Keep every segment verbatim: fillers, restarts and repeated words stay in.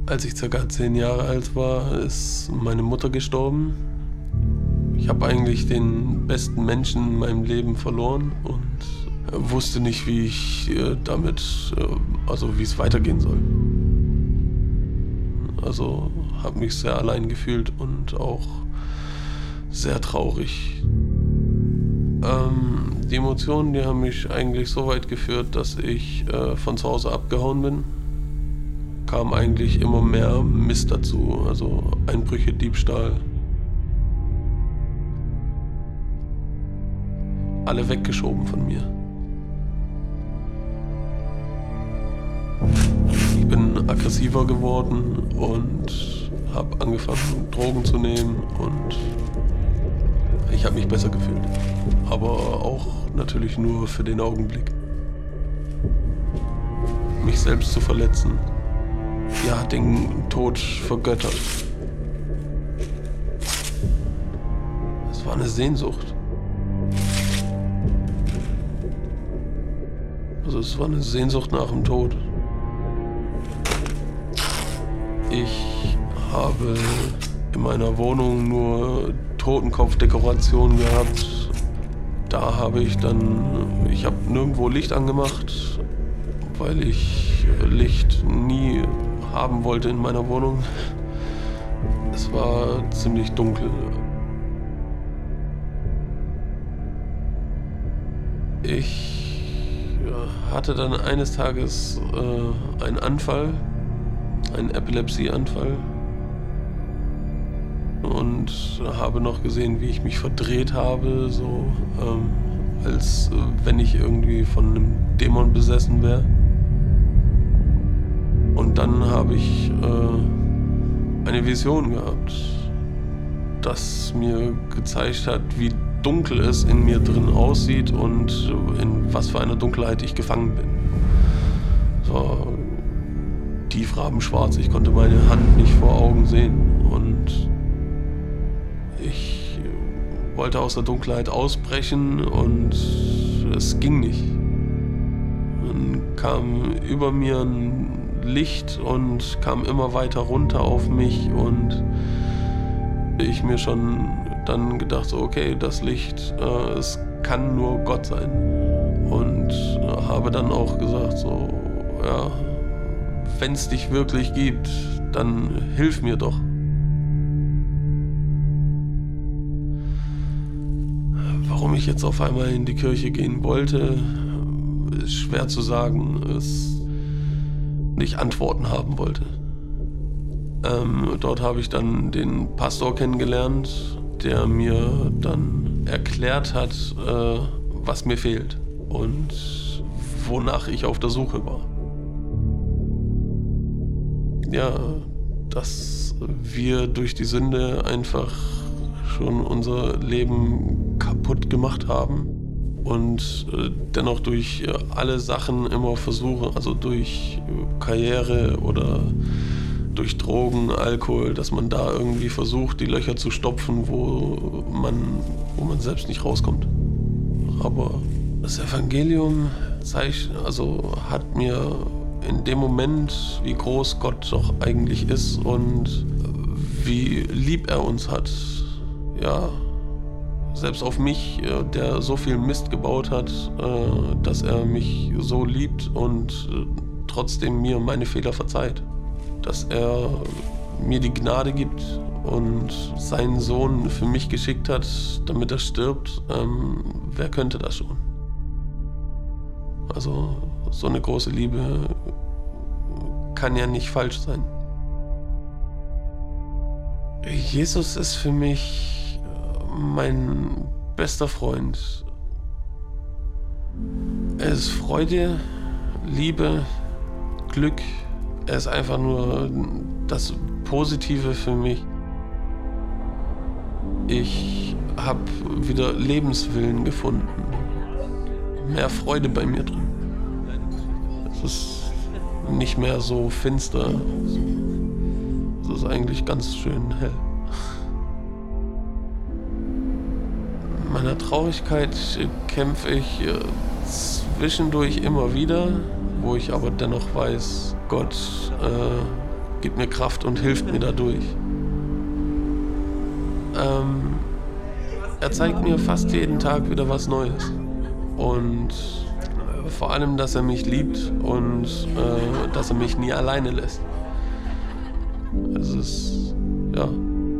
Als ich circa zehn Jahre alt war, ist meine Mutter gestorben. Ich habe eigentlich den besten Menschen in meinem Leben verloren und wusste nicht, wie ich damit, also wie es weitergehen soll. Also habe mich sehr allein gefühlt und auch sehr traurig. Ähm, die Emotionen, die haben mich eigentlich so weit geführt, dass ich äh, von zu Hause abgehauen bin. Kam eigentlich immer mehr Mist dazu, also Einbrüche, Diebstahl. Alle weggeschoben von mir. Ich bin aggressiver geworden und habe angefangen, Drogen zu nehmen und ich habe mich besser gefühlt. Aber auch natürlich nur für den Augenblick. Mich selbst zu verletzen, ja, den Tod vergöttert. Es war eine Sehnsucht. Also es war eine Sehnsucht nach dem Tod. Ich habe in meiner Wohnung nur Totenkopfdekoration gehabt. Da habe ich dann, ich habe nirgendwo Licht angemacht, weil ich Licht nie haben wollte in meiner Wohnung. Es war ziemlich dunkel. Ich hatte dann eines Tages äh, einen Anfall, einen Epilepsieanfall und habe noch gesehen, wie ich mich verdreht habe, so ähm, als äh, wenn ich irgendwie von einem Dämon besessen wäre. Und dann habe ich äh, eine Vision gehabt, das mir gezeigt hat, wie dunkel es in mir drin aussieht und in was für einer Dunkelheit ich gefangen bin. Es war tiefrabenschwarz, ich konnte meine Hand nicht vor Augen sehen und ich wollte aus der Dunkelheit ausbrechen und es ging nicht. Dann kam über mir ein Licht und kam immer weiter runter auf mich und ich mir schon dann gedacht, so, okay, das Licht, äh, es kann nur Gott sein. Und äh, habe dann auch gesagt, so, ja, wenn es dich wirklich gibt, dann hilf mir doch. Warum ich jetzt auf einmal in die Kirche gehen wollte, ist schwer zu sagen, es nicht Antworten haben wollte. Ähm, dort habe ich dann den Pastor kennengelernt, der mir dann erklärt hat, äh, was mir fehlt und wonach ich auf der Suche war. Ja, dass wir durch die Sünde einfach schon unser Leben kaputt gemacht haben und äh, dennoch durch äh, alle Sachen immer versuchen, also durch äh, Karriere oder durch Drogen, Alkohol, dass man da irgendwie versucht, die Löcher zu stopfen, wo man, wo man selbst nicht rauskommt. Aber das Evangelium zeigt, also hat mir in dem Moment, wie groß Gott doch eigentlich ist und wie lieb er uns hat. Ja, selbst auf mich, der so viel Mist gebaut hat, dass er mich so liebt und trotzdem mir meine Fehler verzeiht. Dass er mir die Gnade gibt und seinen Sohn für mich geschickt hat, damit er stirbt. Ähm, wer könnte das schon? Also so eine große Liebe kann ja nicht falsch sein. Jesus ist für mich mein bester Freund. Er ist Freude, Liebe, Glück. Er ist einfach nur das Positive für mich. Ich habe wieder Lebenswillen gefunden. Mehr Freude bei mir drin. Es ist nicht mehr so finster. Es ist eigentlich ganz schön hell. In meiner Traurigkeit kämpfe ich zwischendurch immer wieder, wo ich aber dennoch weiß, Gott äh, gibt mir Kraft und hilft mir dadurch. Ähm, er zeigt mir fast jeden Tag wieder was Neues. Und äh, vor allem, dass er mich liebt und äh, dass er mich nie alleine lässt. Es ist, ja,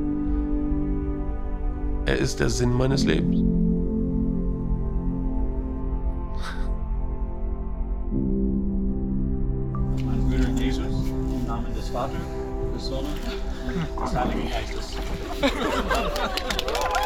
er ist der Sinn meines Lebens. Mein Bruder Jesus, im Namen des Vaters, des Sohnes und des Heiligen Geistes.